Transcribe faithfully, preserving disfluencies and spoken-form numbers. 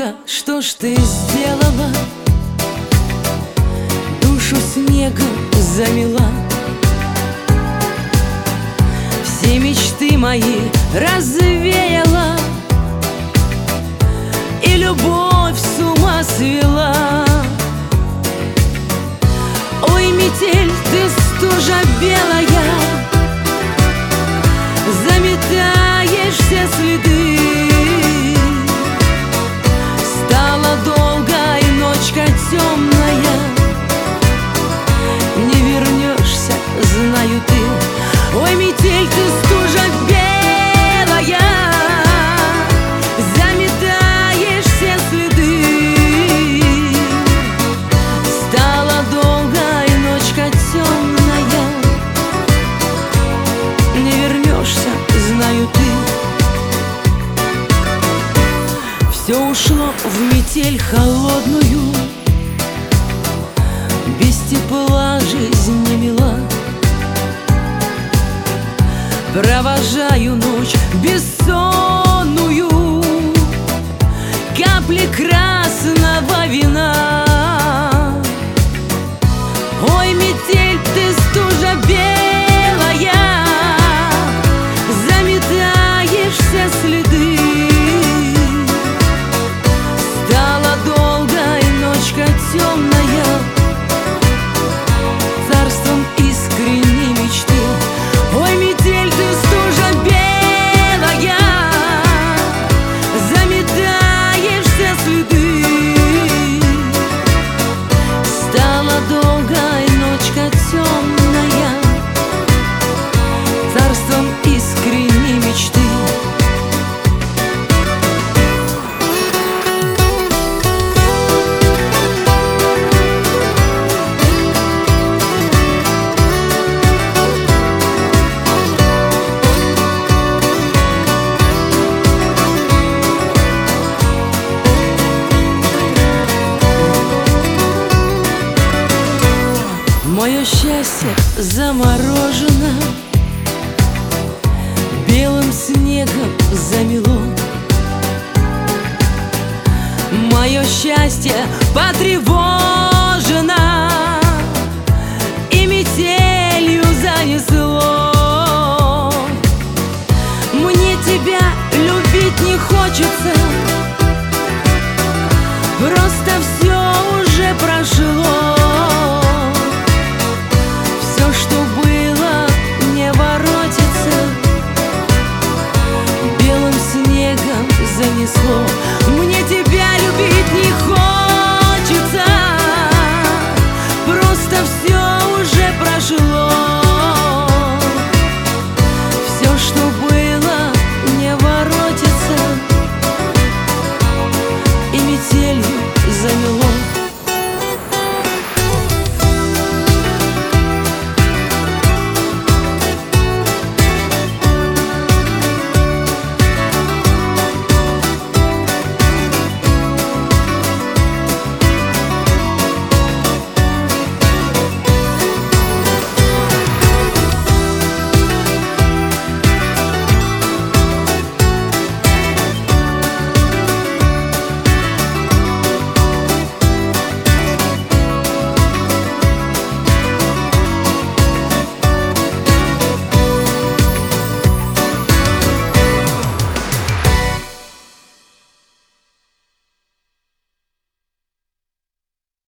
дорога, что ж ты сделала? Душу снегом замела, все мечты мои развеяла, и любовь с ума свела. Ой, метель, ты стужа белая, заметаешь все следы. Стала долгой ночка темная, не вернешься, знаю ты. Ой, метель, ты стужа белая, заметаешь все следы. Стала долгой ночка темная, не вернешься, знаю ты. Все ушло в метель холодную, без тепла жизнь не мила. Провожаю ночь бессонную, капли красного вина. Ой, метель, ты стужа белая, заметаешь все следы. Стала долгой ночка темная, царством искренней мечты. Ой, метель, ты стужа белая, заметаешь все следы. Стала долгой ночка темная, царством искренней мечты. Мое счастье заморожено, белым снегом замело. Мое счастье потревожено,